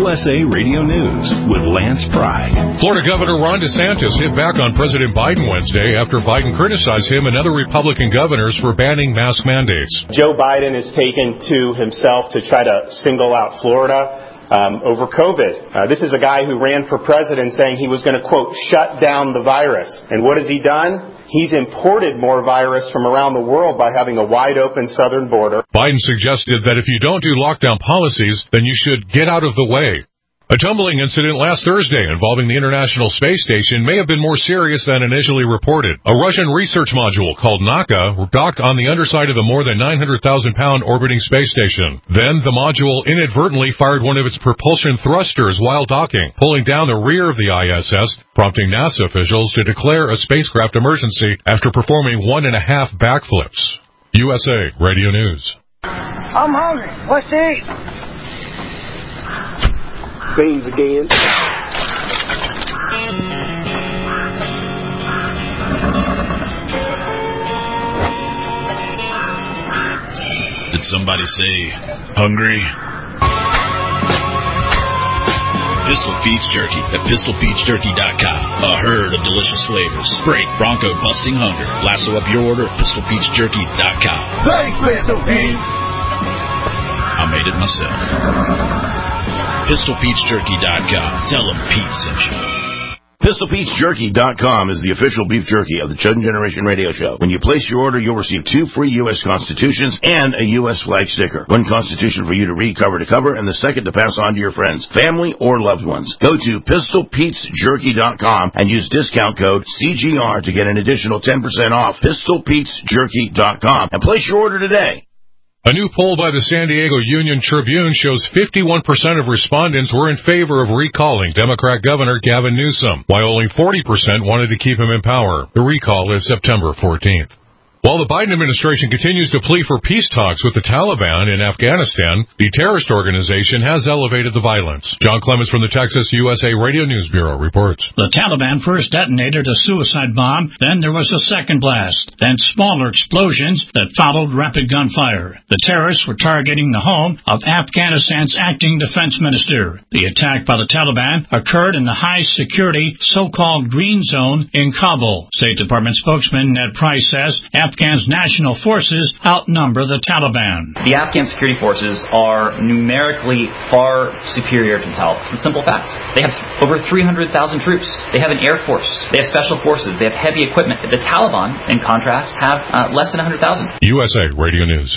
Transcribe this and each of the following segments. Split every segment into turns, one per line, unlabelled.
USA Radio News with Lance Pry.
Florida Governor Ron DeSantis hit back on President Biden Wednesday after Biden criticized him and other Republican governors for banning mask mandates.
Joe Biden has taken to himself to try to single out Florida over COVID. This is a guy who ran for president saying he was going to, quote, shut down the virus. And what has he done? He's imported more virus from around the world by having a wide-open southern border.
Biden suggested that if you don't do lockdown policies, then you should get out of the way. A tumbling incident last Thursday involving the International Space Station may have been more serious than initially reported. A Russian research module called Naka docked on the underside of the more than 900,000-pound orbiting space station. Then the module inadvertently fired one of its propulsion thrusters while docking, pulling down the rear of the ISS, prompting NASA officials to declare a spacecraft emergency after performing 1.5 backflips. USA Radio News.
I'm hungry. What's to eat?
Beans again.
Did somebody say hungry? Pistol Pete's Jerky at PistolPete'sJerky.com. A herd of delicious flavors. Break bronco busting hunger. Lasso up your order at PistolPete'sJerky.com.
Thanks, Pistol Pete.
I made it myself. PistolPete'sJerky.com. Tell them Pete sent you.
PistolPete'sJerky.com is the official beef jerky of the Chudden Generation Radio Show. When you place your order, you'll receive 2 free U.S. Constitutions and a U.S. flag sticker. 1 Constitution for you to read cover to cover, and the second to pass on to your friends, family, or loved ones. Go to PistolPete'sJerky.com and use discount code CGR to get an additional 10% off. PistolPete'sJerky.com and place your order today.
A new poll by the San Diego Union Tribune shows 51% of respondents were in favor of recalling Democrat Governor Gavin Newsom, while only 40% wanted to keep him in power. The recall is September 14th. While the Biden administration continues to plead for peace talks with the Taliban in Afghanistan, the terrorist organization has elevated the violence. John Clemens from the Texas USA Radio News Bureau reports.
The Taliban first detonated a suicide bomb, then there was a second blast, then smaller explosions that followed rapid gunfire. The terrorists were targeting the home of Afghanistan's acting defense minister. The attack by the Taliban occurred in the high-security so-called Green Zone in Kabul. State Department spokesman Ned Price says Afghan's national forces outnumber the Taliban.
The Afghan security forces are numerically far superior to the Taliban. It's a simple fact. They have over 300,000 troops. They have an air force. They have special forces. They have heavy equipment. The Taliban, in contrast, have less than 100,000.
USA Radio News.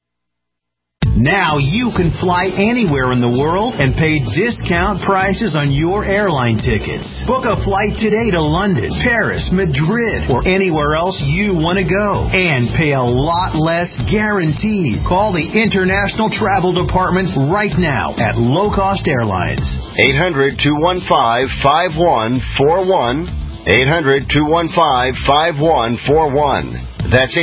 Now you can fly anywhere in the world and pay discount prices on your airline tickets. Book a flight today to London, Paris, Madrid, or anywhere else you want to go. And pay a lot less guaranteed. Call the International Travel Department right now at Low Cost Airlines.
800-215-5141. 800-215-5141. That's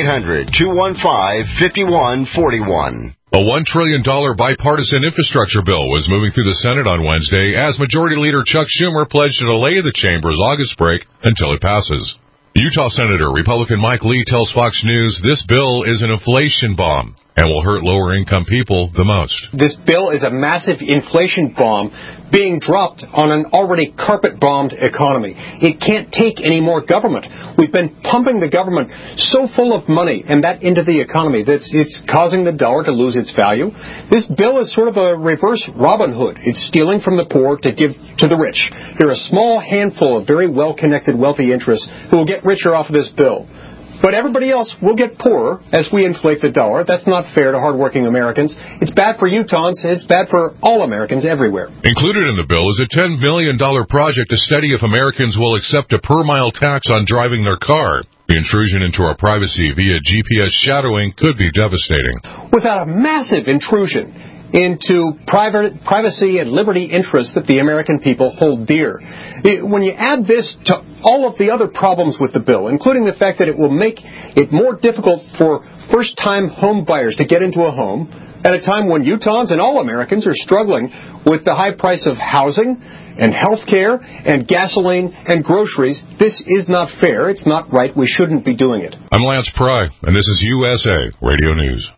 800-215-5141.
A $1 trillion bipartisan infrastructure bill was moving through the Senate on Wednesday as Majority Leader Chuck Schumer pledged to delay the chamber's August break until it passes. Utah Senator Republican Mike Lee tells Fox News this bill is an inflation bomb and will hurt lower-income people the most.
This bill is a massive inflation bomb being dropped on an already carpet-bombed economy. It can't take any more government. We've been pumping the government so full of money and that into the economy that it's causing the dollar to lose its value. This bill is sort of a reverse Robin Hood. It's stealing from the poor to give to the rich. There are a small handful of very well-connected, wealthy interests who will get richer off of this bill. But everybody else will get poorer as we inflate the dollar. That's not fair to hardworking Americans. It's bad for Utahns. It's bad for all Americans everywhere.
Included in the bill is a $10 million project to study if Americans will accept a per-mile tax on driving their car. The intrusion into our privacy via GPS shadowing could be devastating.
Without a massive intrusion into privacy and liberty interests that the American people hold dear. When you add this to all of the other problems with the bill, including the fact that it will make it more difficult for first-time home buyers to get into a home at a time when Utahns and all Americans are struggling with the high price of housing and health care and gasoline and groceries, this is not fair. It's not right. We shouldn't be doing it.
I'm Lance Pry, and this is USA Radio News.